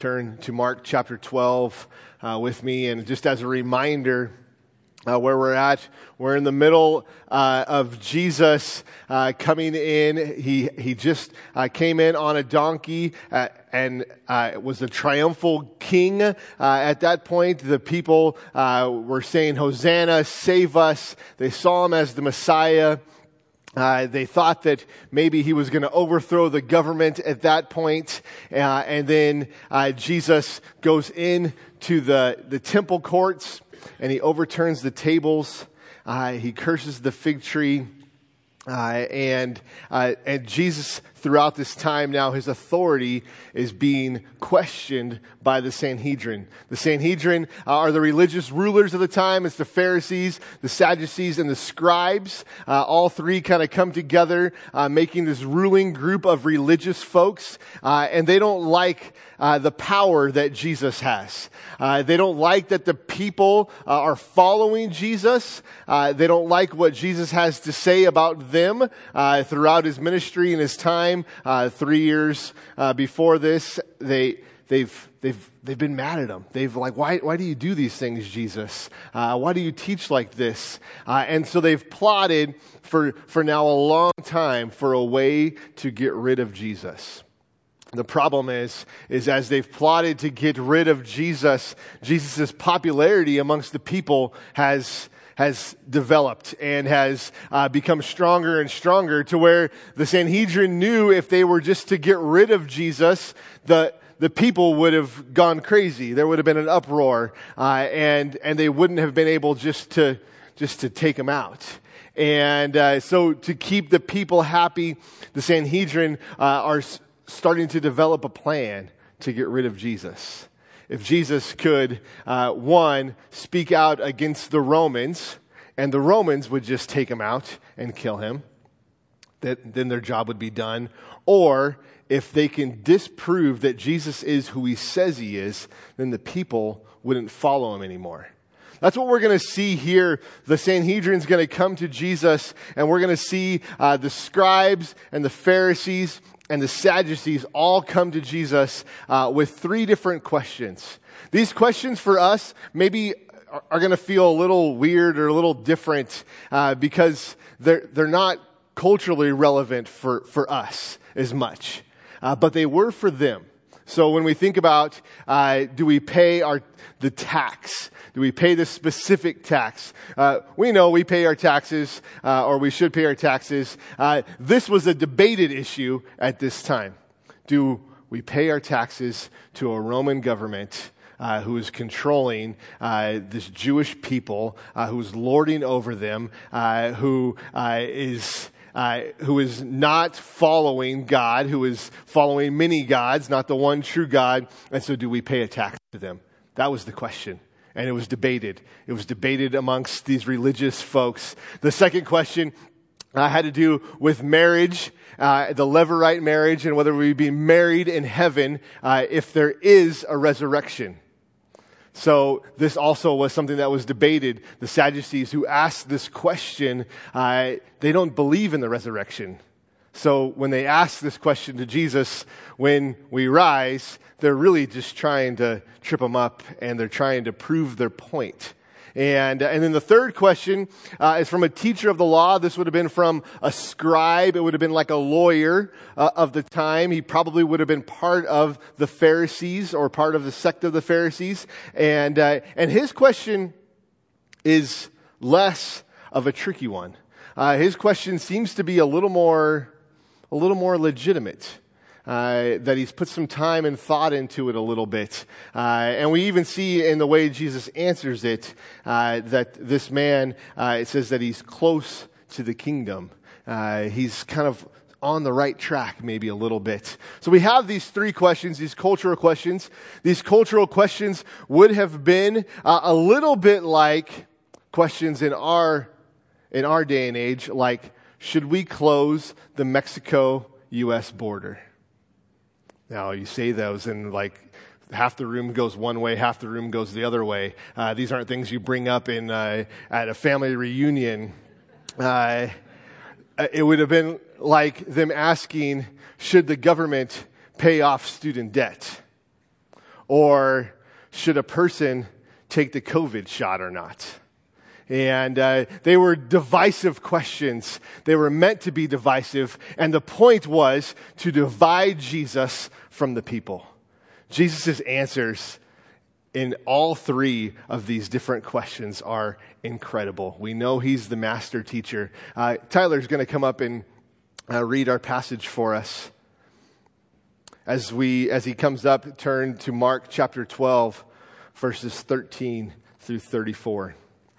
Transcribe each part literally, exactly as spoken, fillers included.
Turn to Mark chapter twelve uh, with me, and just as a reminder uh, where we're at, we're in the middle uh, of Jesus uh, coming in. He he just uh, came in on a donkey uh, and uh, was a triumphal king. Uh, at that point, the people uh, were saying, "Hosanna, save us." They saw him as the Messiah. Uh, they thought that maybe he was going to overthrow the government at that point. Uh, and then uh, Jesus goes into the, the temple courts and he overturns the tables. Uh, he curses the fig tree. Uh, and uh, and Jesus, throughout this time now, his authority is being questioned by the Sanhedrin. The Sanhedrin uh, are the religious rulers of the time. It's the Pharisees, the Sadducees, and the scribes. Uh, all three kind of come together, uh, making this ruling group of religious folks. Uh, and they don't like uh, the power that Jesus has. Uh, they don't like that the people uh, are following Jesus. Uh, they don't like what Jesus has to say about them uh, throughout his ministry and his time. Uh, three years uh, before this, they they've they've they've been mad at him. They've like, why why do you do these things, Jesus? Uh, why do you teach like this? Uh, and so they've plotted for for now a long time for a way to get rid of Jesus. The problem is, is as they've plotted to get rid of Jesus, Jesus' popularity amongst the people has has developed and has uh, become stronger and stronger to where the Sanhedrin knew if they were just to get rid of Jesus, the the people would have gone crazy. There would have been an uproar, uh, and and they wouldn't have been able just to just to take him out. And uh, so to keep the people happy, the Sanhedrin uh, are s- starting to develop a plan to get rid of Jesus. If Jesus could, uh, one, speak out against the Romans, and the Romans would just take him out and kill him, that, then their job would be done. Or if they can disprove that Jesus is who he says he is, then the people wouldn't follow him anymore. That's what we're going to see here. The Sanhedrin's going to come to Jesus, and we're going to see uh, the scribes and the Pharisees and the Sadducees all come to Jesus uh, with three different questions. These questions for us maybe are, are going to feel a little weird or a little different uh, because they're they're not culturally relevant for, for us as much, uh, but they were for them. So when we think about, uh, do we pay our the tax? Do we pay the specific tax? Uh, we know we pay our taxes, uh, or we should pay our taxes. Uh, this was a debated issue at this time. Do we pay our taxes to a Roman government uh, who is controlling uh, this Jewish people, uh, who is lording over them, uh, who uh, is... Uh, who is not following God, who is following many gods, not the one true God, and so do we pay a tax to them? That was the question, and it was debated. It was debated amongst these religious folks. The second question uh, had to do with marriage, uh, the Levirate marriage, and whether we'd be married in heaven uh, if there is a resurrection. So this also was something that was debated. The Sadducees who asked this question, uh, they don't believe in the resurrection. So when they ask this question to Jesus, when we rise, they're really just trying to trip him up, and they're trying to prove their point. And, and then the third question uh, is from a teacher of the law. This would have been from a scribe. It would have been like a lawyer uh, of the time. He probably would have been part of the Pharisees or part of the sect of the Pharisees. And uh, and his question is less of a tricky one. Uh, his question seems to be a little more a little more legitimate. Uh, that he's put some time and thought into it a little bit. Uh, and we even see in the way Jesus answers it, uh, that this man, uh, it says that he's close to the kingdom. Uh, he's kind of on the right track maybe a little bit. So we have these three questions, these cultural questions. These cultural questions would have been uh, a little bit like questions in our, in our day and age, like, should we close the Mexico-U S border? Now, you say those and like half the room goes one way, half the room goes the other way. Uh, these aren't things you bring up in uh, at a family reunion. Uh, it would have been like them asking, should the government pay off student debt? Or should a person take the COVID shot or not? And uh, they were divisive questions. They were meant to be divisive. And the point was to divide Jesus from the people. Jesus' answers in all three of these different questions are incredible. We know he's the master teacher. Uh, Tyler's going to come up and uh, read our passage for us. As we, as he comes up, turn to Mark chapter twelve, verses thirteen through thirty-four.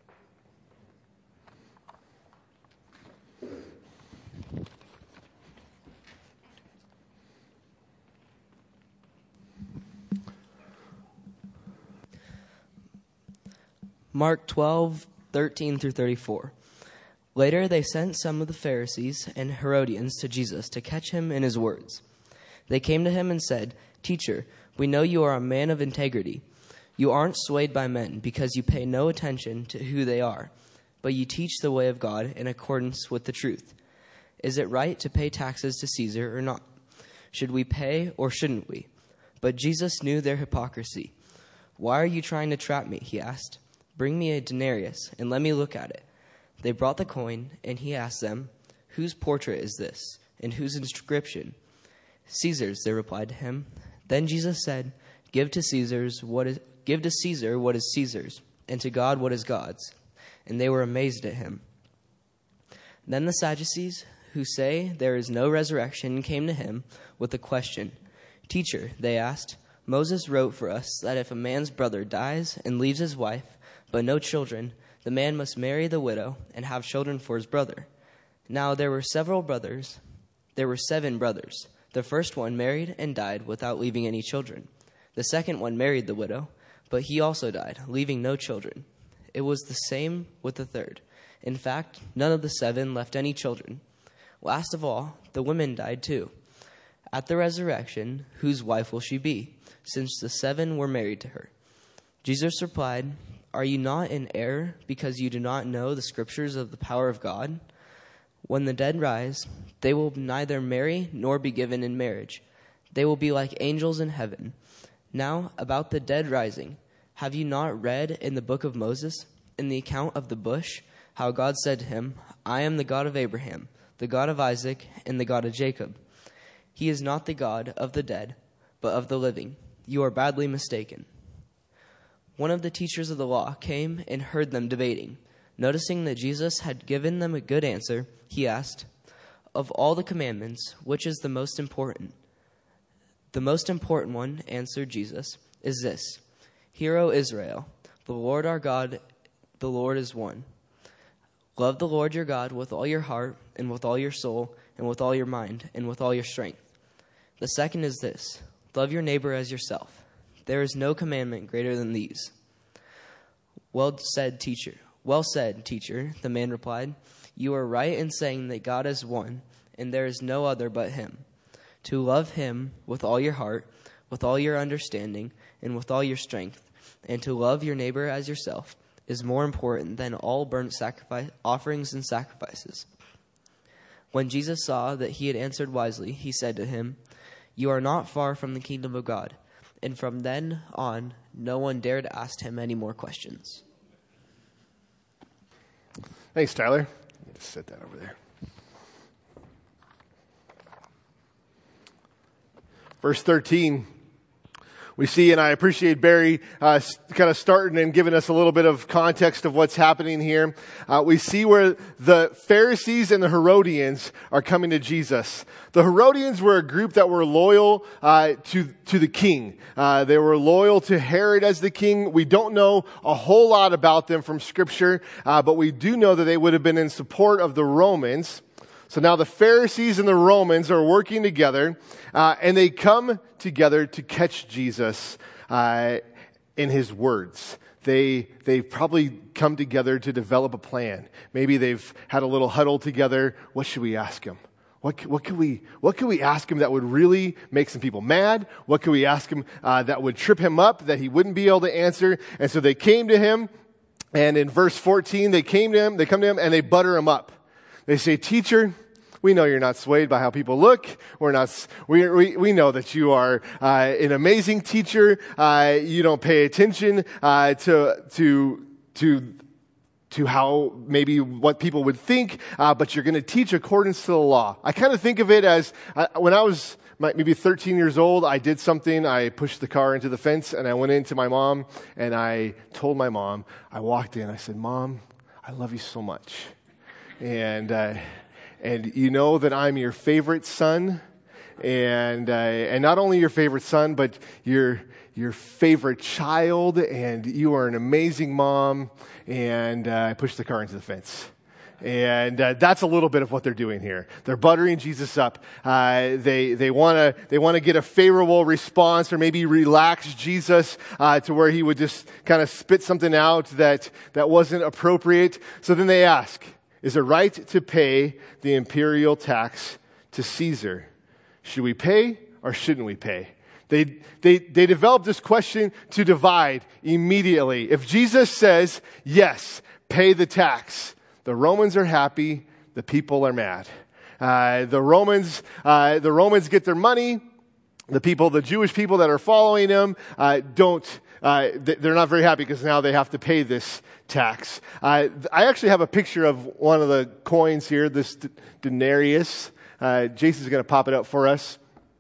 Mark twelve, thirteen through thirty-four. Later they sent some of the Pharisees and Herodians to Jesus to catch him in his words. They came to him and said, "Teacher, we know you are a man of integrity. You aren't swayed by men because you pay no attention to who they are, but you teach the way of God in accordance with the truth. Is it right to pay taxes to Caesar or not? Should we pay or shouldn't we?" But Jesus knew their hypocrisy. "Why are you trying to trap me?" he asked. "Bring me a denarius and let me look at it." They brought the coin, and he asked them, "Whose portrait is this, and whose inscription?" "Caesar's," they replied to him. Then Jesus said, "Give to Caesar's what is give to Caesar what is Caesar's, and to God what is God's." And they were amazed at him. Then the Sadducees, who say there is no resurrection, came to him with a question. "Teacher," they asked, "Moses wrote for us that if a man's brother dies and leaves his wife, but no children, the man must marry the widow and have children for his brother. Now there were several brothers. There were seven brothers. The first one married and died without leaving any children. The second one married the widow, but he also died, leaving no children. It was the same with the third. In fact, none of the seven left any children. Last of all, the woman died too. At the resurrection, whose wife will she be, since the seven were married to her?" Jesus replied, "Are you not in error because you do not know the scriptures of the power of God? When the dead rise, they will neither marry nor be given in marriage. They will be like angels in heaven. Now, about the dead rising, have you not read in the book of Moses, in the account of the bush, how God said to him, 'I am the God of Abraham, the God of Isaac, and the God of Jacob'? He is not the God of the dead, but of the living. You are badly mistaken." One of the teachers of the law came and heard them debating. Noticing that Jesus had given them a good answer, he asked, "Of all the commandments, which is the most important?" "The most important one," answered Jesus, "is this: 'Hear, O Israel, the Lord our God, the Lord is one. Love the Lord your God with all your heart and with all your soul and with all your mind and with all your strength. The second is this: love your neighbor as yourself. There is no commandment greater than these.'" Well said, teacher. Well said, teacher, the man replied. "You are right in saying that God is one, and there is no other but him. To love him with all your heart, with all your understanding, and with all your strength, and to love your neighbor as yourself is more important than all burnt sacrifice offerings and sacrifices." When Jesus saw that he had answered wisely, he said to him, "You are not far from the kingdom of God." And from then on, no one dared ask him any more questions. Thanks, Tyler. Just set that over there. Verse thirteen. We see, and I appreciate Barry uh, kind of starting and giving us a little bit of context of what's happening here. Uh, we see where the Pharisees and the Herodians are coming to Jesus. The Herodians were a group that were loyal uh, to to the king. Uh, they were loyal to Herod as the king. We don't know a whole lot about them from Scripture, uh, but we do know that they would have been in support of the Romans. So now the Pharisees and the Romans are working together, uh, and they come together to catch Jesus uh, in his words. They they've probably come together to develop a plan. Maybe they've had a little huddle together. What should we ask him? What what could we what could we ask him that would really make some people mad? What could we ask him uh, that would trip him up, that he wouldn't be able to answer? And so they came to him, and in verse fourteen, they came to him. They come to him and they butter him up. They say, "Teacher, We know you're not swayed by how people look. We're not. We we, we know that you are uh, an amazing teacher. Uh, you don't pay attention uh, to to to. to how maybe what people would think, uh, but you're going to teach accordance to the law. I kind of think of it as uh, when I was maybe thirteen years old, I did something. I pushed the car into the fence, and I went into my mom, and I told my mom. I walked in. I said, "Mom, I love you so much, and uh, and you know that I'm your favorite son, and uh, and not only your favorite son, but your your favorite child, and you are an amazing mom." And uh, I pushed the car into the fence. And uh, that's a little bit of what they're doing here. They're buttering Jesus up. Uh, they they want to they want to get a favorable response, or maybe relax Jesus uh, to where he would just kind of spit something out that that wasn't appropriate. So then they ask, "Is it right to pay the imperial tax to Caesar? Should we pay or shouldn't we pay?" They, they, they developed this question to divide immediately. If Jesus says, yes, pay the tax, the Romans are happy, the people are mad. Uh, the Romans, uh, the Romans get their money. The people, the Jewish people that are following them, uh, don't, uh, they're not very happy because now they have to pay this tax. Uh, I actually have a picture of one of the coins here, this denarius. Uh, Jason's going to pop it up for us.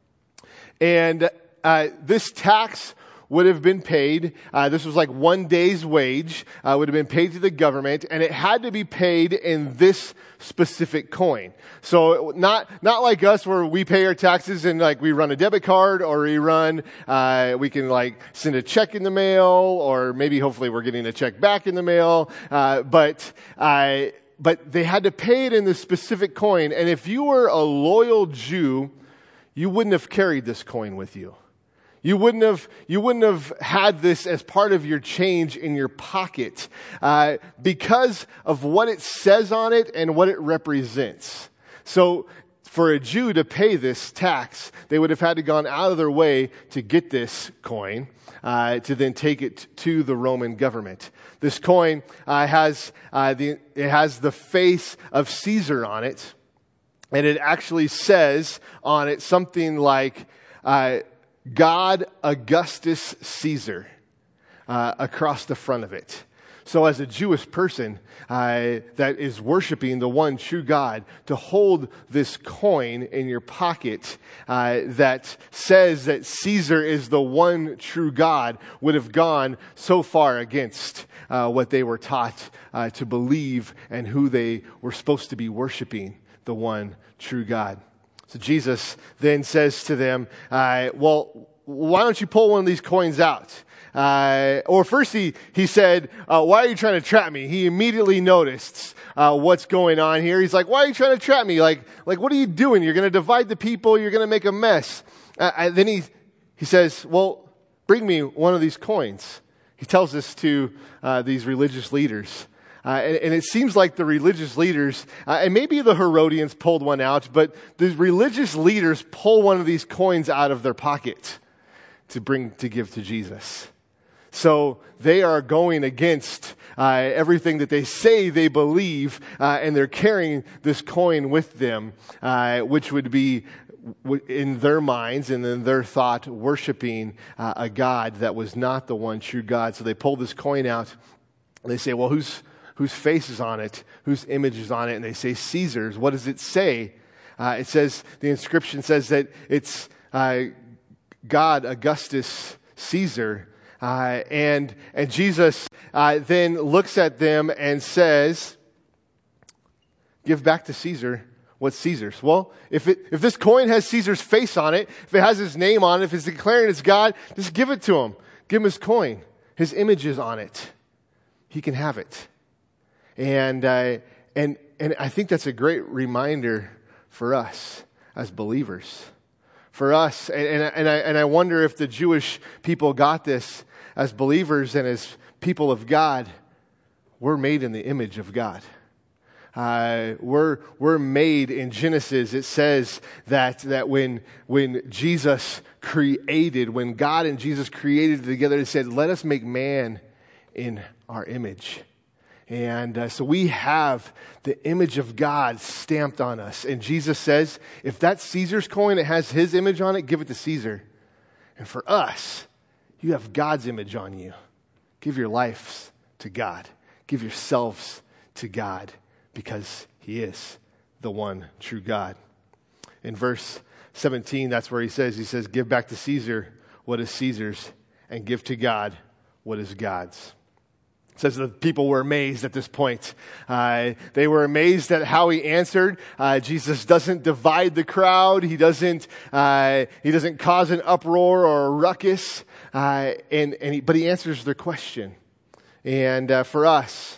And Uh, this tax would have been paid. Uh, this was like one day's wage. Uh, would have been paid to the government, and it had to be paid in this specific coin. So not not like us, where we pay our taxes and like we run a debit card, or we run uh, we can like send a check in the mail, or maybe hopefully we're getting a check back in the mail. Uh, but uh, but they had to pay it in this specific coin, and if you were a loyal Jew, you wouldn't have carried this coin with you. You wouldn't have, you wouldn't have had this as part of your change in your pocket uh, because of what it says on it and what it represents. So for a Jew to pay this tax, they would have had to gone out of their way to get this coin uh, to then take it to the Roman government. This coin uh, has uh, the it has the face of Caesar on it, and it actually says on it something like Uh, God Augustus Caesar uh, across the front of it. So as a Jewish person uh, that is worshiping the one true God, to hold this coin in your pocket uh, that says that Caesar is the one true God would have gone so far against uh, what they were taught uh, to believe and who they were supposed to be worshiping, the one true God. So Jesus then says to them, uh, well, why don't you pull one of these coins out? Uh, or first he, he said, uh, why are you trying to trap me? He immediately noticed uh, what's going on here. He's like, why are you trying to trap me? Like, like what are you doing? You're going to divide the people. You're going to make a mess. Uh, and then he, he says, well, bring me one of these coins. He tells this to uh, these religious leaders. Uh, and, and it seems like the religious leaders, uh, and maybe the Herodians pulled one out, but the religious leaders pull one of these coins out of their pocket to bring, to give to Jesus. So they are going against uh, everything that they say they believe, uh, and they're carrying this coin with them, uh, which would be, in their minds and in their thought, worshiping uh, a God that was not the one true God. So they pull this coin out, and they say, well, who's whose face is on it, whose image is on it, and they say Caesar's. What does it say? Uh, it says, the inscription says that it's uh, God Augustus Caesar. Uh, and and Jesus uh, then looks at them and says, give back to Caesar what's Caesar's. Well, if it, if this coin has Caesar's face on it, if it has his name on it, if it's declaring it's God, just give it to him. Give him his coin. His image is on it. He can have it. And uh, and and I think that's a great reminder for us as believers, for us. And and, and I and I wonder if the Jewish people got this as believers and as people of God. We're made in the image of God. Uh, we're we're made in Genesis. It says that that when when Jesus created, when God and Jesus created together, it said, "Let us make man in our image." And uh, so we have the image of God stamped on us. And Jesus says, if that's Caesar's coin, it has his image on it, give it to Caesar. And for us, you have God's image on you. Give your lives to God. Give yourselves to God, because he is the one true God. In verse seventeen, that's where he says, he says, give back to Caesar what is Caesar's, and give to God what is God's. It says the people were amazed at this point. Uh, they were amazed at how he answered. Uh, Jesus doesn't divide the crowd. He doesn't. Uh, he doesn't cause an uproar or a ruckus. Uh, and and he, but he answers their question. And uh, for us,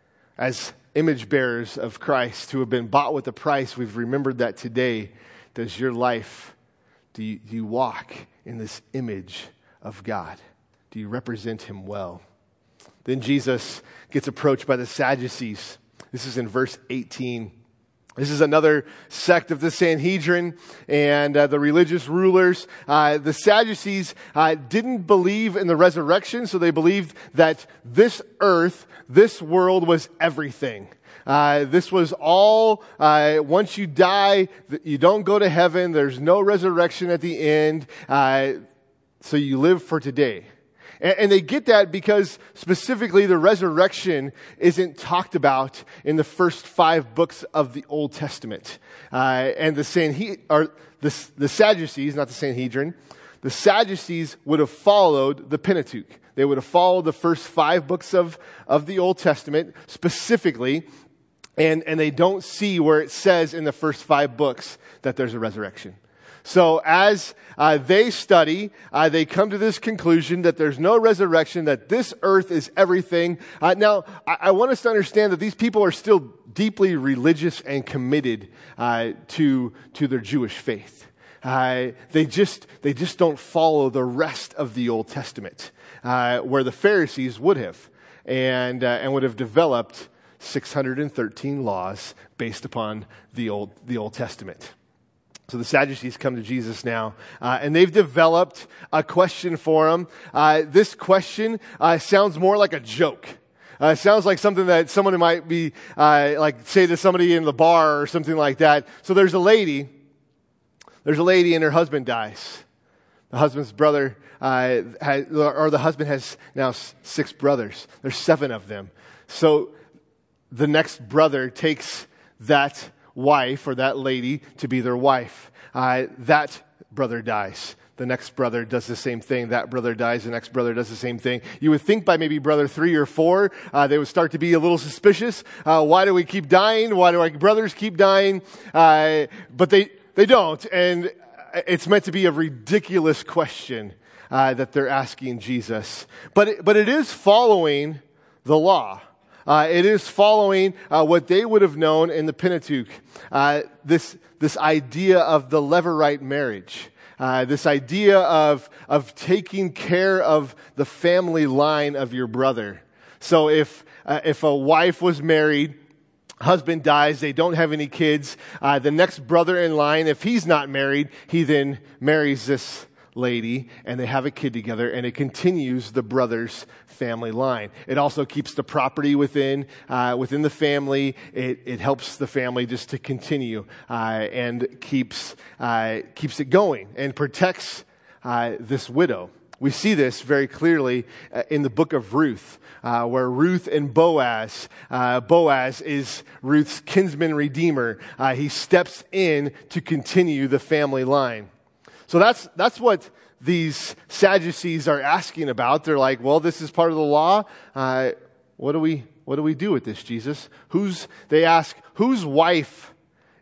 as image bearers of Christ who have been bought with a price, we've remembered that today. Does your life, do you, do you walk in this image of God? Do you represent him well? Then Jesus gets approached by the Sadducees. This is in verse eighteen. This is another sect of the Sanhedrin and uh, the religious rulers. Uh, the Sadducees uh, didn't believe in the resurrection, so they believed that this earth, this world was everything. Uh, this was all, uh, once you die, you don't go to heaven. There's no resurrection at the end. Uh, so you live for today. And they get that because specifically the resurrection isn't talked about in the first five books of the Old Testament. Uh, and the Sanhe- or the, the Sadducees, not the Sanhedrin, the Sadducees would have followed the Pentateuch. They would have followed the first five books of, of the Old Testament specifically. And, and they don't see where it says in the first five books that there's a resurrection. So as uh, they study, uh, they come to this conclusion that there's no resurrection, that this earth is everything. Uh, now, I-, I want us to understand that these people are still deeply religious and committed uh, to to their Jewish faith. Uh, they just they just don't follow the rest of the Old Testament, uh, where the Pharisees would have, and uh, and would have developed six hundred thirteen laws based upon the Old the Old Testament. So the Sadducees come to Jesus now, uh, and they've developed a question for him. Uh, this question uh, sounds more like a joke. Uh, it sounds like something that someone might be, uh, like say to somebody in the bar or something like that. So there's a lady, there's a lady and her husband dies. The husband's brother, uh, has, or the husband has now six brothers. There's seven of them. So the next brother takes that wife or that lady to be their wife. Uh, that brother dies. The next brother does the same thing. That brother dies. The next brother does the same thing. You would think by maybe brother three or four, uh, they would start to be a little suspicious. Uh, why do we keep dying? Why do our brothers keep dying? Uh, but they, they don't. And it's meant to be a ridiculous question uh, that they're asking Jesus. But it, but it is following the law. Uh, it is following uh, what they would have known in the Pentateuch, uh, this this idea of the Levirate marriage, uh, this idea of of taking care of the family line of your brother. So if uh, if a wife was married, husband dies, they don't have any kids, uh, the next brother in line, if he's not married, he then marries this lady, and they have a kid together, and it continues the brother's family line. It also keeps the property within uh, within the family. It, it helps the family just to continue uh, and keeps uh, keeps it going and protects uh, this widow. We see this very clearly uh, in the book of Ruth, uh, where Ruth and Boaz, uh, Boaz is Ruth's kinsman redeemer. Uh, he steps in to continue the family line. So that's that's what these Sadducees are asking about. They're like, well, this is part of the law. Uh, what do we what do we do with this, Jesus? Who's they ask, whose wife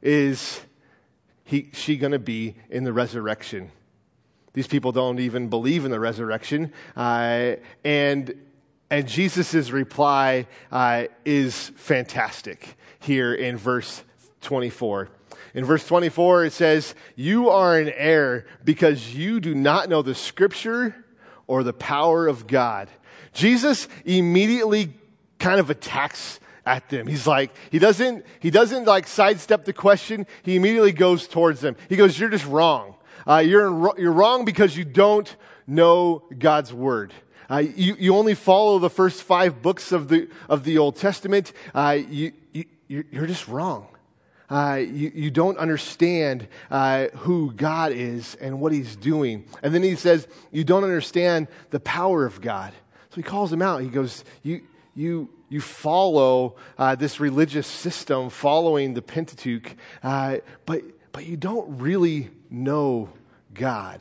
is he she going to be in the resurrection? These people don't even believe in the resurrection, uh, and and Jesus' reply uh, is fantastic here in verse twenty-four. In verse twenty-four, it says, "You are in error because you do not know the Scripture or the power of God." Jesus immediately kind of attacks at them. He's like, he doesn't, he doesn't like sidestep the question. He immediately goes towards them. He goes, "You're just wrong. Uh, you're you're wrong because you don't know God's word. Uh, you, you only follow the first five books of the of the Old Testament. Uh, you, you you're just wrong. Uh, you, you don't understand uh, who God is and what He's doing. And then he says, you don't understand the power of God. So he calls him out. He goes, you you you follow uh, this religious system, following the Pentateuch, uh, but but you don't really know God.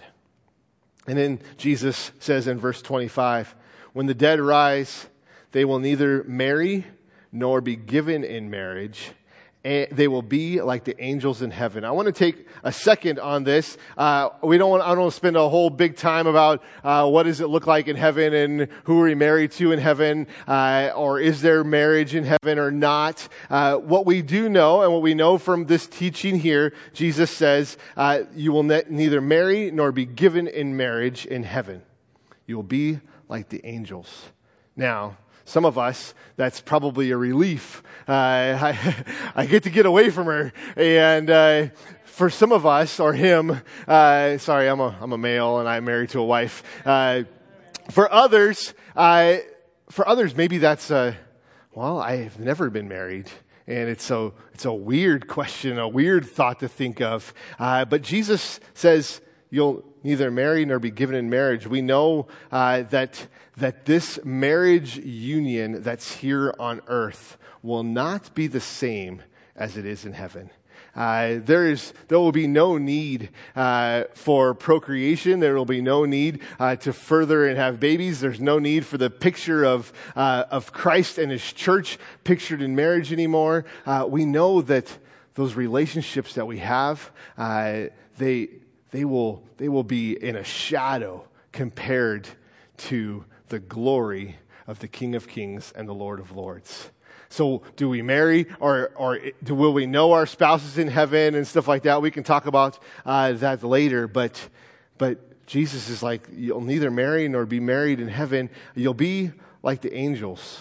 And then Jesus says in verse twenty-five, when the dead rise, they will neither marry nor be given in marriage. And they will be like the angels in heaven. I want to take a second on this. Uh, we don't want, I don't want to spend a whole big time about uh, what does it look like in heaven and who are we married to in heaven, uh, or is there marriage in heaven or not. Uh, what we do know, and what we know from this teaching here, Jesus says, uh, you will ne- neither marry nor be given in marriage in heaven. You will be like the angels. Now, some of us, that's probably a relief. Uh, I, I get to get away from her. And uh, for some of us, or him, uh, sorry, I'm a, I'm a male and I'm married to a wife. Uh, for others, uh, for others, maybe that's, uh, well, I've never been married. And it's a, it's a weird question, a weird thought to think of. Uh, but Jesus says, you'll neither marry nor be given in marriage. We know uh, that that this marriage union that's here on earth will not be the same as it is in heaven. Uh, there is, there will be no need uh, for procreation. There will be no need uh, to further and have babies. There's no need for the picture of uh, of Christ and His church pictured in marriage anymore. Uh, we know that those relationships that we have, uh, they they will they will be in a shadow compared to the glory of the King of Kings and the Lord of Lords. So do we marry, or or do, will we know our spouses in heaven and stuff like that? We can talk about uh, that later. But but Jesus is like, you'll neither marry nor be married in heaven. You'll be like the angels.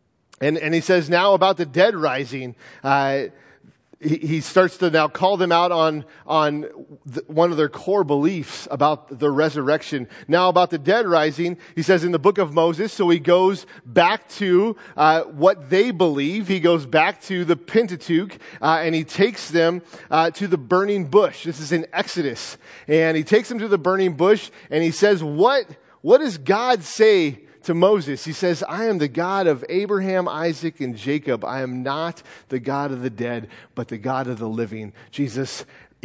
And and he says now about the dead rising. Uh, he, he starts to now call them out on on the, one of their core beliefs about the resurrection. Now about the dead rising, he says in the book of Moses, so he goes back to uh, what they believe. He goes back to the Pentateuch, uh, and he takes them uh, to the burning bush. This is in Exodus. And he takes them to the burning bush, and he says, what, what does God say to Moses? He says, I am the God of Abraham, Isaac, and Jacob. I am not the God of the dead, but the God of the living. Jesus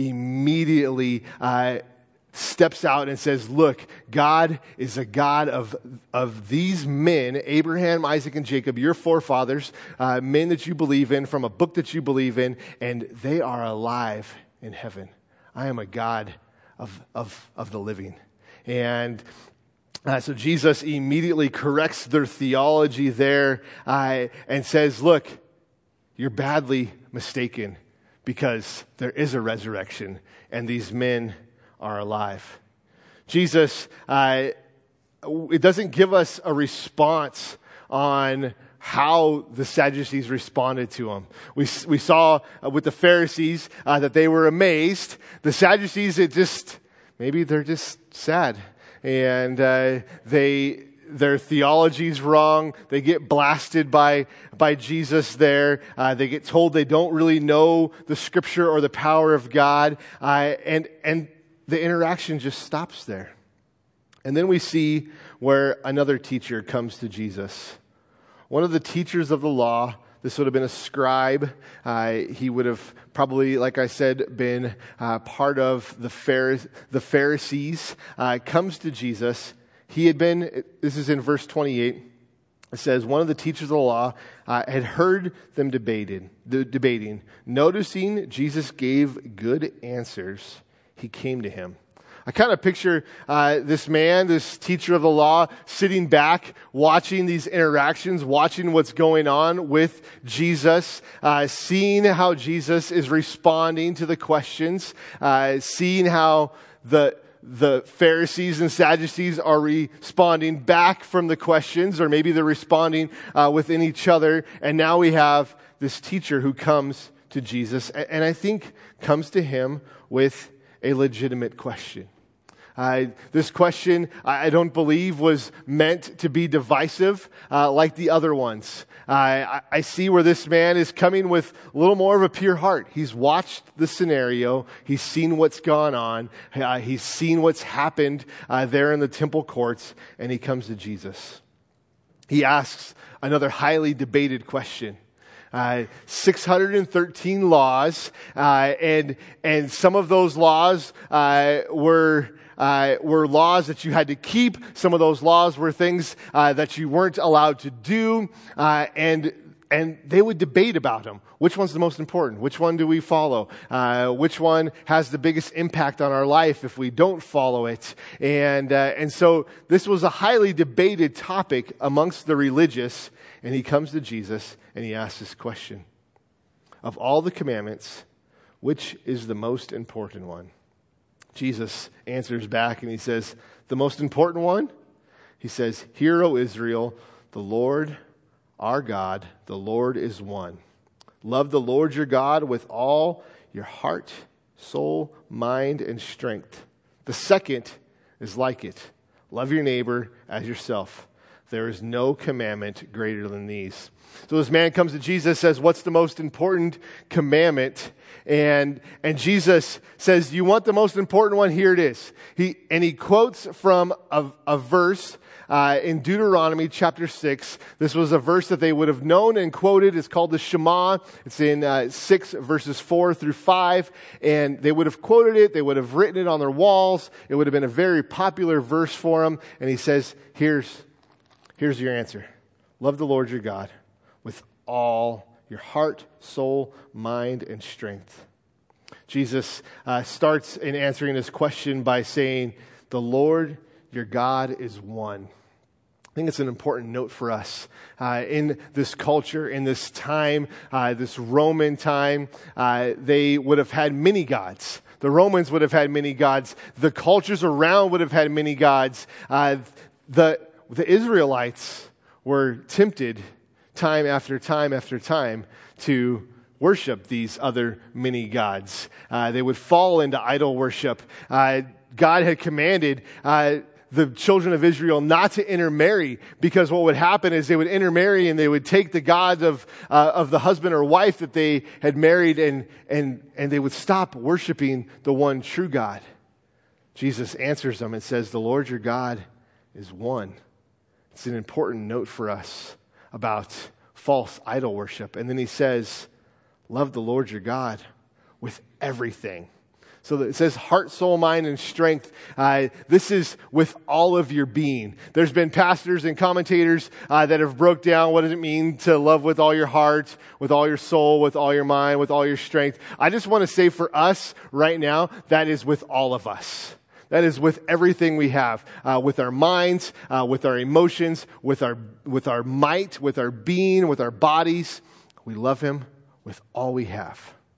immediately uh, steps out and says, look, God is a God of, of these men, Abraham, Isaac, and Jacob, your forefathers, uh, men that you believe in, from a book that you believe in, and they are alive in heaven. I am a God of, of, of the living. And Uh, so Jesus immediately corrects their theology there uh, and says, look, you're badly mistaken, because there is a resurrection and these men are alive. Jesus, uh, it doesn't give us a response on how the Sadducees responded to him. We we saw uh, with the Pharisees uh, that they were amazed. The Sadducees, it just, maybe they're just sad. And uh, they their theology's wrong. They get blasted by by Jesus there. Uh, they get told they don't really know the Scripture or the power of God. Uh, and and the interaction just stops there. And then we see where another teacher comes to Jesus. One of the teachers of the law. This would have been a scribe. Uh, he would have probably, like I said, been uh, part of the, Phari- the Pharisees. Uh, comes to Jesus. He had been, this is in verse twenty-eight. It says, one of the teachers of the law uh, had heard them debated, the, debating. Noticing Jesus gave good answers, he came to him. I kind of picture uh, this man, this teacher of the law, sitting back, watching these interactions, watching what's going on with Jesus, uh, seeing how Jesus is responding to the questions, uh, seeing how the the Pharisees and Sadducees are responding back from the questions, or maybe they're responding uh, within each other. And now we have this teacher who comes to Jesus, and I think comes to him with a legitimate question. Uh, this question, I don't believe, was meant to be divisive uh, like the other ones. Uh, I, I see where this man is coming with a little more of a pure heart. He's watched the scenario. He's seen what's gone on. Uh, he's seen what's happened uh, there in the temple courts, and he comes to Jesus. He asks another highly debated question. Uh, six hundred thirteen laws, uh, and and some of those laws uh, were uh, were laws that you had to keep. Some of those laws were things uh, that you weren't allowed to do, uh, and and they would debate about them. Which one's the most important? Which one do we follow? Uh, which one has the biggest impact on our life if we don't follow it? And uh, and so this was a highly debated topic amongst the religious. And he comes to Jesus and he asks this question. Of all the commandments, which is the most important one? Jesus answers back and he says, the most important one? He says, Hear, O Israel, the Lord our God, the Lord is one. Love the Lord your God with all your heart, soul, mind, and strength. The second is like it. Love your neighbor as yourself. There is no commandment greater than these. So this man comes to Jesus, says, what's the most important commandment? And and Jesus says, you want the most important one? Here it is. He And he quotes from a, a verse uh, in Deuteronomy chapter six. This was a verse that they would have known and quoted. It's called the Shema. It's in uh, six verses four through five. And they would have quoted it. They would have written it on their walls. It would have been a very popular verse for them. And he says, here's Here's your answer. Love the Lord your God with all your heart, soul, mind, and strength. Jesus uh, starts in answering this question by saying, the Lord your God is one. I think it's an important note for us uh, in this culture, in this time, uh, this Roman time. Uh, they would have had many gods. The Romans would have had many gods. The cultures around would have had many gods. Uh, the The Israelites were tempted time after time after time to worship these other many gods. Uh, they would fall into idol worship. Uh, God had commanded uh, the children of Israel not to intermarry, because what would happen is they would intermarry and they would take the gods of uh, of the husband or wife that they had married, and and and they would stop worshiping the one true God. Jesus answers them and says, the Lord your God is one. It's an important note for us about false idol worship. And then he says, love the Lord your God with everything. So it says heart, soul, mind, and strength. Uh, this is with all of your being. There's been pastors and commentators uh, that have broke down what does it mean to love with all your heart, with all your soul, with all your mind, with all your strength. I just want to say for us right now, that is with all of us. That is with everything we have, uh, with our minds, uh, with our emotions, with our with our might, with our being, with our bodies. We love him with all we have.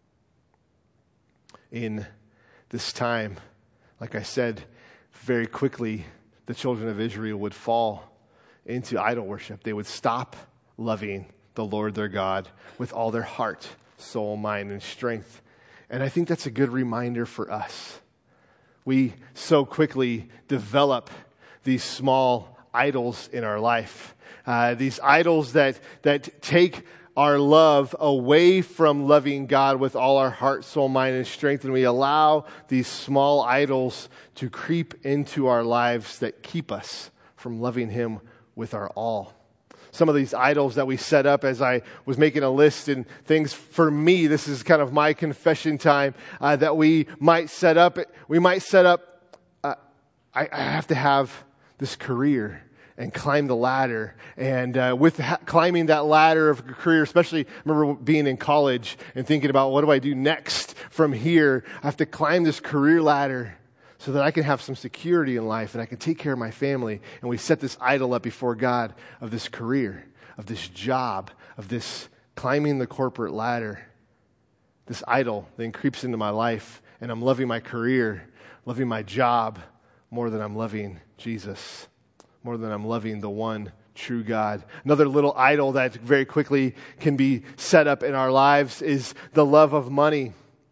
In this time, like I said, very quickly, the children of Israel would fall into idol worship. They would stop loving the Lord their God with all their heart, soul, mind, and strength. And I think that's a good reminder for us. We so quickly develop these small idols in our life. Uh, these idols that that take our love away from loving God with all our heart, soul, mind, and strength. And we allow these small idols to creep into our lives that keep us from loving him with our all. Some of these idols that we set up, as I was making a list and things for me, this is kind of my confession time, uh, that we might set up. We might set up, uh, I, I have to have this career and climb the ladder. And uh, with ha- climbing that ladder of a career, especially, I remember being in college and thinking about what do I do next from here? I have to climb this career ladder so that I can have some security in life and I can take care of my family. And we set this idol up before God of this career, of this job, of this climbing the corporate ladder. This idol then creeps into my life, and I'm loving my career, loving my job more than I'm loving Jesus, more than I'm loving the one true God. Another little idol that very quickly can be set up in our lives is the love of money.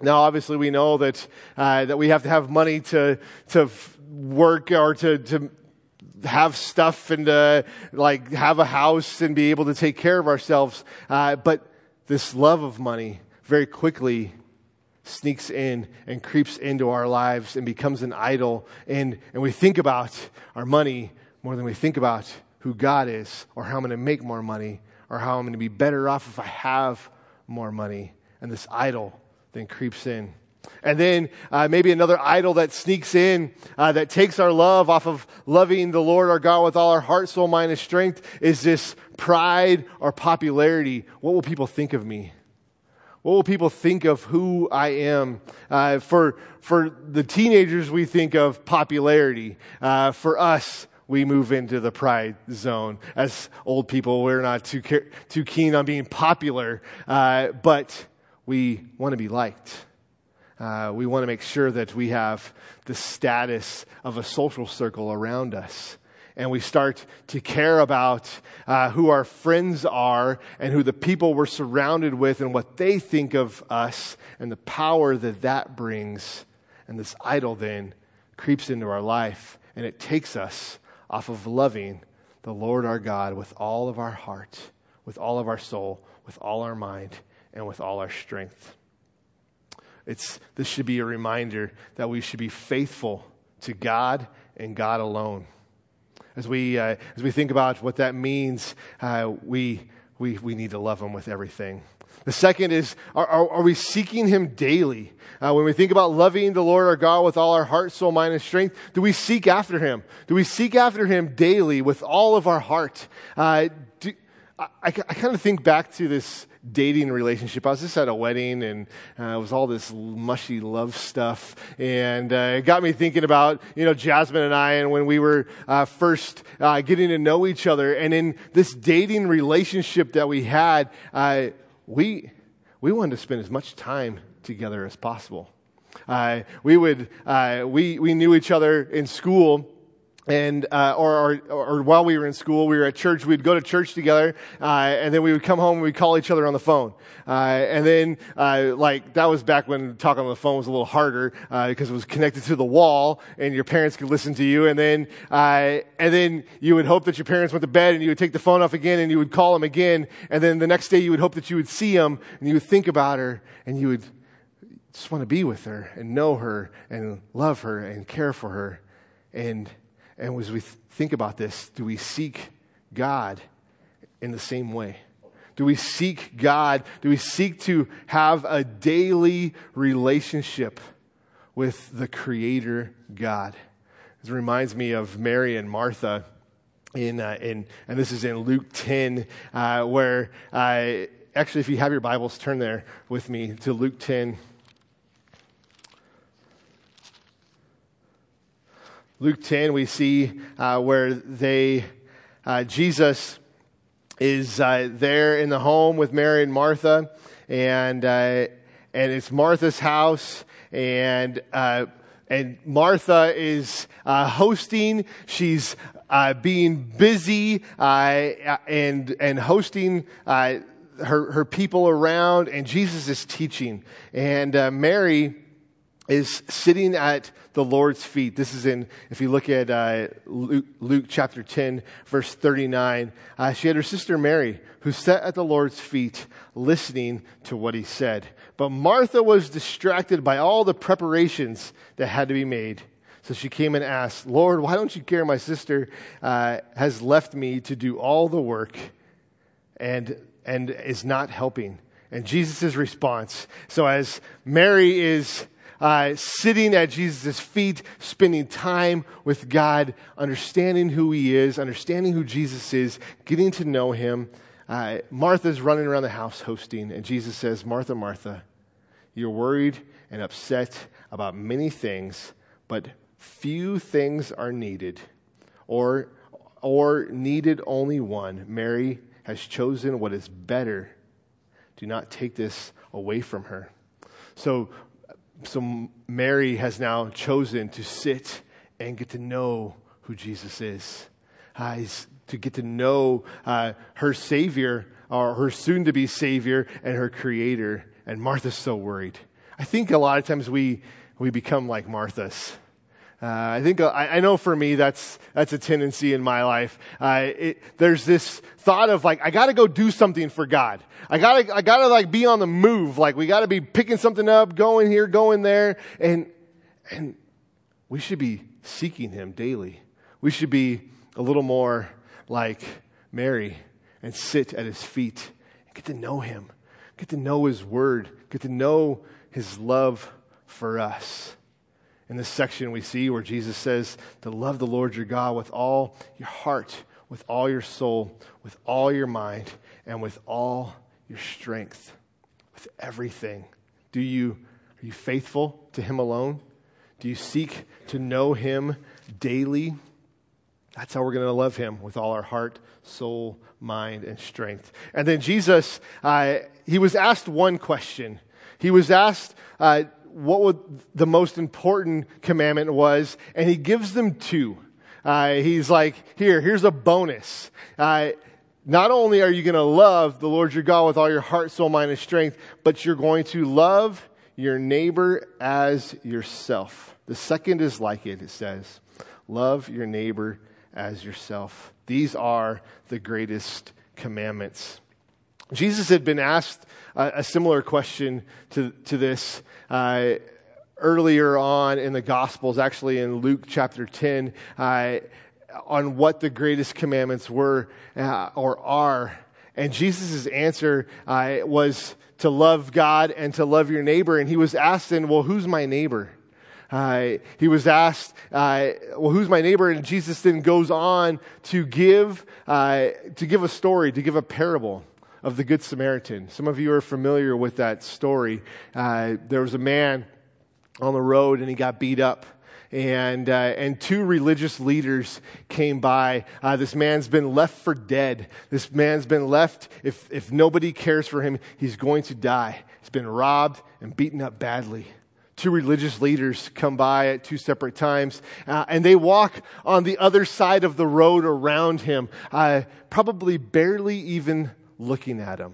Now, obviously, we know that uh, that we have to have money to to f- work or to to have stuff and to like have a house and be able to take care of ourselves. Uh, but this love of money very quickly sneaks in and creeps into our lives and becomes an idol. And and we think about our money more than we think about who God is, or how I'm going to make more money, or how I'm going to be better off if I have more money. And this idol then creeps in. And then uh, maybe another idol that sneaks in, uh, that takes our love off of loving the Lord our God with all our heart, soul, mind, and strength, is this pride or popularity. What will people think of me? What will people think of who I am? Uh, for for the teenagers, we think of popularity. Uh, for us, we move into the pride zone. As old people, we're not too too keen on being popular, uh, but we want to be liked. Uh, we want to make sure that we have the status of a social circle around us. And we start to care about uh, who our friends are and who the people we're surrounded with and what they think of us and the power that that brings. And this idol then creeps into our life, and it takes us off of loving the Lord our God with all of our heart, with all of our soul, with all our mind, and with all our strength. It's, this should be a reminder that we should be faithful to God and God alone. As we uh, as we think about what that means, uh, we we we need to love Him with everything. The second is, are, are, are we seeking Him daily? Uh, when we think about loving the Lord our God with all our heart, soul, mind, and strength, do we seek after Him? Do we seek after Him daily with all of our heart? Uh, do, I, I kind of think back to this dating relationship. I was just at a wedding, and uh, it was all this mushy love stuff, and uh, it got me thinking about, you know, Jasmine and I, and when we were uh, first uh, getting to know each other, and in this dating relationship that we had, uh, we we wanted to spend as much time together as possible. Uh, we would uh, we we knew each other in school. And uh, or, or or while we were in school, we were at church. We'd go to church together, uh, and then we would come home and we'd call each other on the phone. Uh, and then, uh, like that was back when talking on the phone was a little harder uh, because it was connected to the wall, and your parents could listen to you. And then uh, and then you would hope that your parents went to bed, and you would take the phone off again, and you would call them again. And then the next day, you would hope that you would see them, and you would think about her, and you would just want to be with her and know her and love her and care for her. And And as we th- think about this, do we seek God in the same way? Do we seek God? Do we seek to have a daily relationship with the Creator God? This reminds me of Mary and Martha, in uh, in and this is in Luke ten, uh, where uh, actually, if you have your Bibles, turn there with me to Luke ten. Luke ten, we see uh, where they, uh, Jesus is uh, there in the home with Mary and Martha, and uh, and it's Martha's house, and uh, and Martha is uh, hosting. She's uh, being busy uh, and and hosting uh, her her people around, and Jesus is teaching, and uh, Mary is sitting at the Lord's feet. This is in, if you look at uh, Luke, Luke chapter ten, verse thirty-nine. Uh, she had her sister Mary, who sat at the Lord's feet, listening to what he said. But Martha was distracted by all the preparations that had to be made. So she came and asked, "Lord, why don't you care? My sister uh, has left me to do all the work and and is not helping." And Jesus' response. So as Mary is Uh, sitting at Jesus' feet, spending time with God, understanding who He is, understanding who Jesus is, getting to know Him. Uh, Martha's running around the house hosting, and Jesus says, "Martha, Martha, you're worried and upset about many things, but few things are needed, or or needed only one. Mary has chosen what is better. Do not take this away from her." So, So Mary has now chosen to sit and get to know who Jesus is. Uh, to get to know uh, her Savior, or her soon-to-be Savior, and her Creator. And Martha's so worried. I think a lot of times we we become like Martha's. Uh, I think I, I know for me that's that's a tendency in my life. Uh, it, there's this thought of like I got to go do something for God. I gotta I gotta like be on the move. Like we got to be picking something up, going here, going there, and and we should be seeking Him daily. We should be a little more like Mary and sit at His feet and get to know Him, get to know His Word, get to know His love for us. In this section we see where Jesus says to love the Lord your God with all your heart, with all your soul, with all your mind, and with all your strength, with everything. Do you, are you faithful to Him alone? Do you seek to know Him daily? That's how we're going to love Him, with all our heart, soul, mind, and strength. And then Jesus, uh, He was asked one question. He was asked uh, what would the most important commandment was, and He gives them two. Uh, he's like, here, here's a bonus. Uh, not only are you going to love the Lord your God with all your heart, soul, mind, and strength, but you're going to love your neighbor as yourself. The second is like it, it says. Love your neighbor as yourself. These are the greatest commandments. Jesus had been asked a, a similar question to, to this uh, earlier on in the Gospels, actually in Luke chapter ten, uh, on what the greatest commandments were uh, or are. And Jesus' answer uh, was to love God and to love your neighbor. And He was asked then, well, who's my neighbor? Uh, he was asked, uh, well, who's my neighbor? And Jesus then goes on to give uh, to give a story, to give a parable of the Good Samaritan. Some of you are familiar with that story. Uh, there was a man on the road and he got beat up. And uh, and two religious leaders came by. Uh, this man's been left for dead. This man's been left, if if nobody cares for him, he's going to die. He's been robbed and beaten up badly. Two religious leaders come by at two separate times, uh, and they walk on the other side of the road around him, uh, probably barely even looking at him.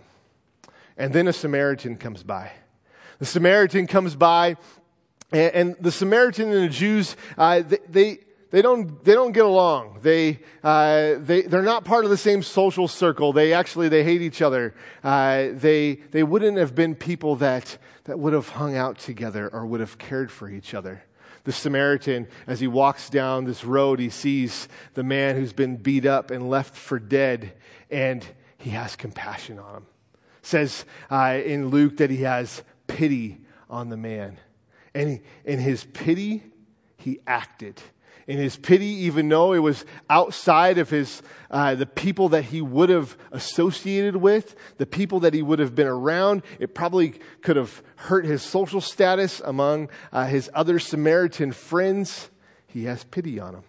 And then a Samaritan comes by. The Samaritan comes by, and, and the Samaritan and the Jews, uh, they, they they don't they don't get along. They uh, they they're not part of the same social circle. They actually they hate each other. Uh, they they wouldn't have been people that that would have hung out together or would have cared for each other. The Samaritan, as he walks down this road, he sees the man who's been beat up and left for dead, and he has compassion on him. It says uh, in Luke that he has pity on the man. And he, in his pity, he acted. In his pity, even though it was outside of his uh, the people that he would have associated with, the people that he would have been around, it probably could have hurt his social status among uh, his other Samaritan friends. He has pity on him.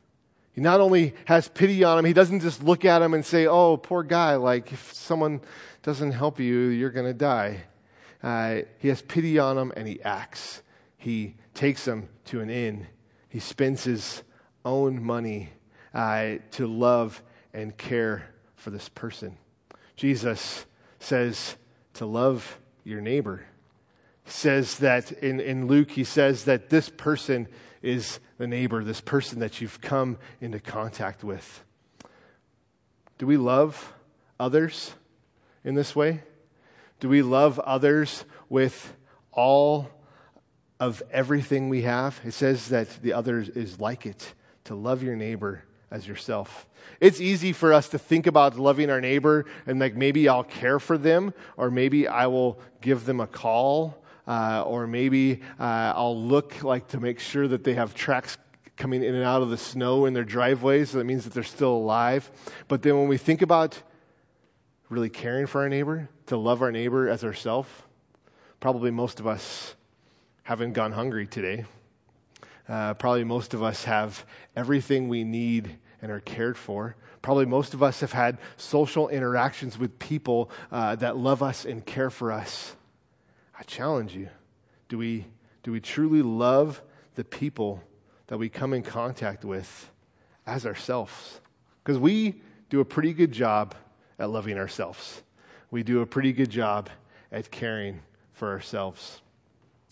He not only has pity on him, he doesn't just look at him and say, oh, poor guy, like if someone doesn't help you, you're going to die. Uh, he has pity on him and he acts. He takes him to an inn. He spends his own money uh, to love and care for this person. Jesus says to love your neighbor. He says that in, in Luke, he says that this person is the neighbor, this person that you've come into contact with. Do we love others in this way? Do we love others with all of everything we have? It says that the other is like it, to love your neighbor as yourself. It's easy for us to think about loving our neighbor and like maybe I'll care for them, or maybe I will give them a call, uh, or maybe uh, I'll look like to make sure that they have tracks coming in and out of the snow in their driveways, so that means that they're still alive. But then when we think about really caring for our neighbor, to love our neighbor as ourselves, probably most of us haven't gone hungry today. Uh, probably most of us have everything we need and are cared for. Probably most of us have had social interactions with people uh, that love us and care for us. I challenge you. Do we, do we truly love the people that we come in contact with as ourselves? Because we do a pretty good job at loving ourselves. We do a pretty good job at caring for ourselves.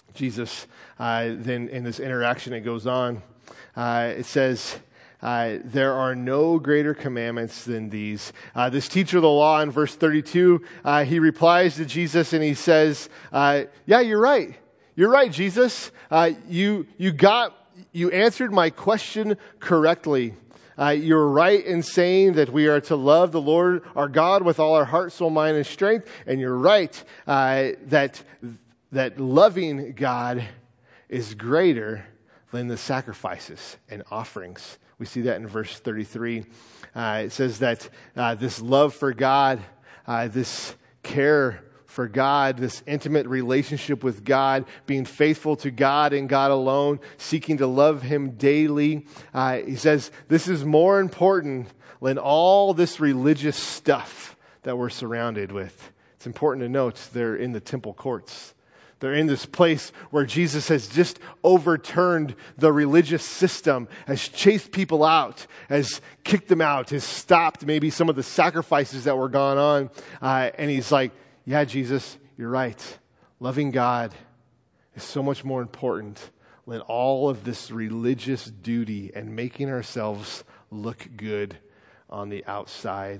Jesus, uh, then in this interaction, it goes on. Uh, it says, uh, there are no greater commandments than these. Uh, this teacher of the law in verse thirty-two, uh, he replies to Jesus and he says, uh, yeah, you're right. You're right, Jesus. Uh, you, you got, you answered my question correctly. Uh, you're right in saying that we are to love the Lord our God with all our heart, soul, mind, and strength. And you're right uh, that that loving God is greater than the sacrifices and offerings. We see that in verse thirty-three. Uh, it says that uh, this love for God, uh, this care for God, this intimate relationship with God, being faithful to God and God alone, seeking to love Him daily. Uh, he says this is more important than all this religious stuff that we're surrounded with. It's important to note they're in the temple courts. They're in this place where Jesus has just overturned the religious system, has chased people out, has kicked them out, has stopped maybe some of the sacrifices that were going on. Uh, and he's like, yeah, Jesus, you're right. Loving God is so much more important than all of this religious duty and making ourselves look good on the outside.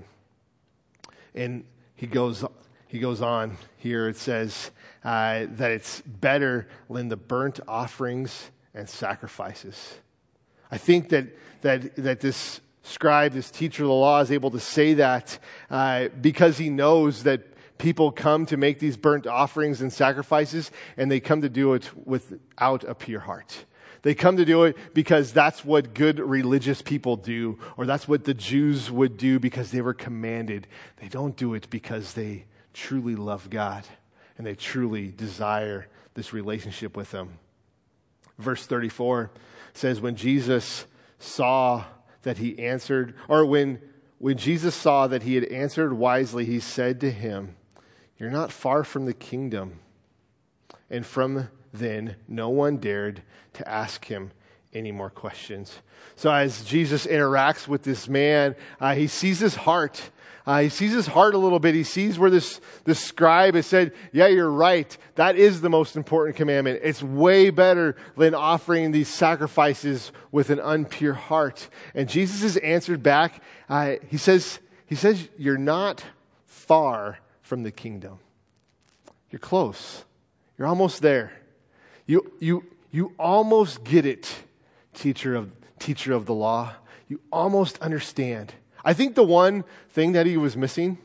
And he goes He goes on here. It says uh, that it's better than the burnt offerings and sacrifices. I think that that that this scribe, this teacher of the law, is able to say that uh, because he knows that people come to make these burnt offerings and sacrifices, and they come to do it without a pure heart. They come to do it because that's what good religious people do, or that's what the Jews would do because they were commanded. They don't do it because they truly love God and they truly desire this relationship with Him. Verse thirty-four says, when Jesus saw that he answered, or when, when Jesus saw that he had answered wisely, he said to him, you're not far from the kingdom. And from then, no one dared to ask him any more questions. So as Jesus interacts with this man, uh, he sees his heart. Uh, he sees his heart a little bit. He sees where this, this scribe has said, yeah, you're right. That is the most important commandment. It's way better than offering these sacrifices with an impure heart. And Jesus has answered back. Uh, he says, he says, you're not far from the kingdom. You're close. You're almost there. You, you, you almost get it, teacher of, teacher of the law. You almost understand. I think the one thing that he was missing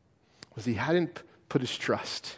was he hadn't put his trust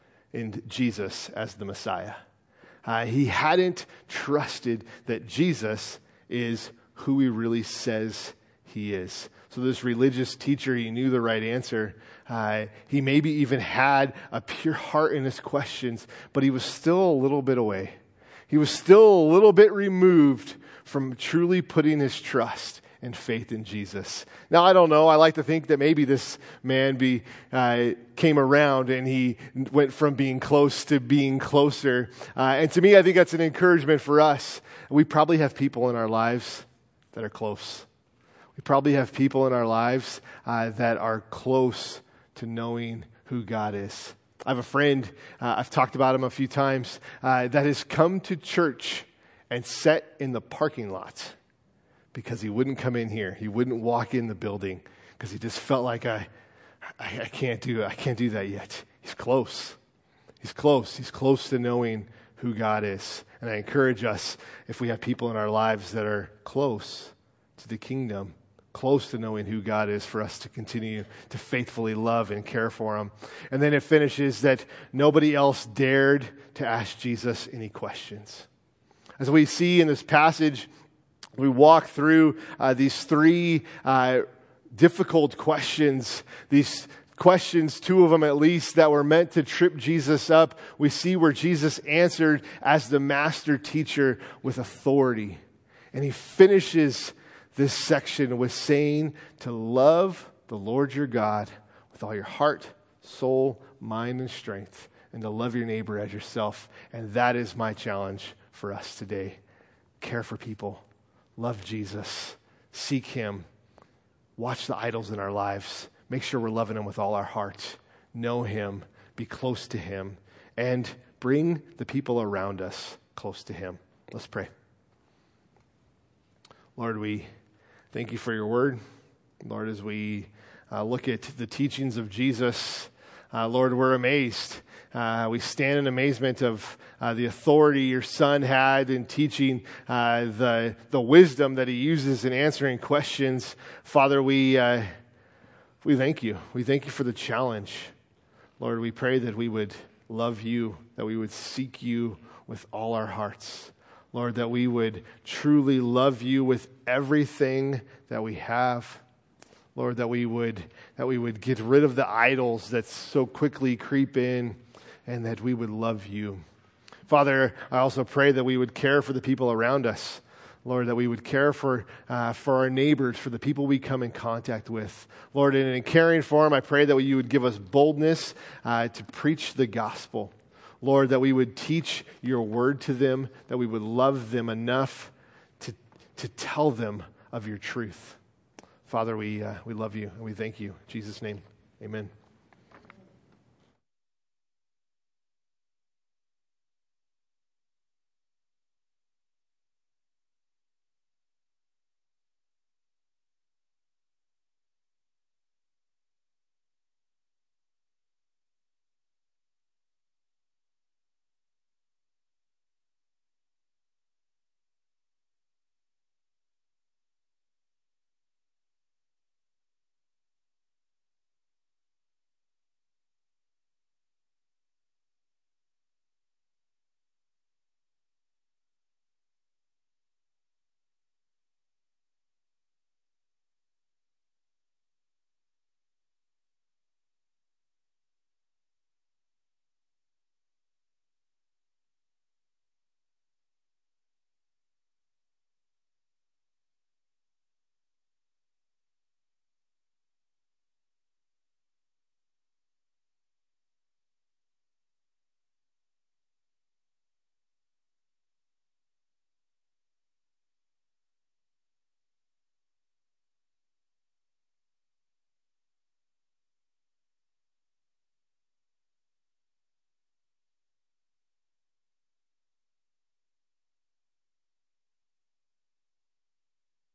in Jesus as the Messiah. Uh, he hadn't trusted that Jesus is who he really says he is. So this religious teacher, he knew the right answer. Uh, he maybe even had a pure heart in his questions, but he was still a little bit away. He was still a little bit removed from truly putting his trust and faith in Jesus. Now, I don't know. I like to think that maybe this man be uh, came around and he went from being close to being closer. Uh, and to me, I think that's an encouragement for us. We probably have people in our lives that are close. We probably have people in our lives uh, that are close to knowing who God is. I have a friend, uh, I've talked about him a few times, uh, that has come to church and sat in the parking lot because he wouldn't come in here. He wouldn't walk in the building because he just felt like I, I, I can't do I can't do that yet. He's close. He's close. He's close to knowing who God is. And I encourage us, if we have people in our lives that are close to the kingdom, close to knowing who God is, for us to continue to faithfully love and care for Him. And then it finishes that nobody else dared to ask Jesus any questions. As we see in this passage, we walk through uh, these three uh, difficult questions, these questions, two of them at least, that were meant to trip Jesus up. We see where Jesus answered as the master teacher with authority. And He finishes this section with saying to love the Lord your God with all your heart, soul, mind, and strength, and to love your neighbor as yourself. And that is my challenge for us today. Care for people. Love Jesus. Seek Him. Watch the idols in our lives. Make sure we're loving Him with all our heart. Know Him. Be close to Him. And bring the people around us close to him. Let's pray. Lord, we thank you for your word. Lord, as we uh, look at the teachings of Jesus, uh, Lord, we're amazed. Uh, we stand in amazement of uh, the authority your son had in teaching, uh, the the wisdom that he uses in answering questions. Father, we uh, we thank you. We thank you for the challenge. Lord, we pray that we would love you, that we would seek you with all our hearts. Lord, that we would truly love you with everything that we have. Lord, that we would that we would get rid of the idols that so quickly creep in, and that we would love you. Father, I also pray that we would care for the people around us. Lord, that we would care for uh, for our neighbors, for the people we come in contact with. Lord, and in caring for them, I pray that you would give us boldness uh, to preach the gospel. Lord, that we would teach your word to them, that we would love them enough to, to tell them of your truth. Father, we uh, we love you and we thank you. In Jesus' name, amen.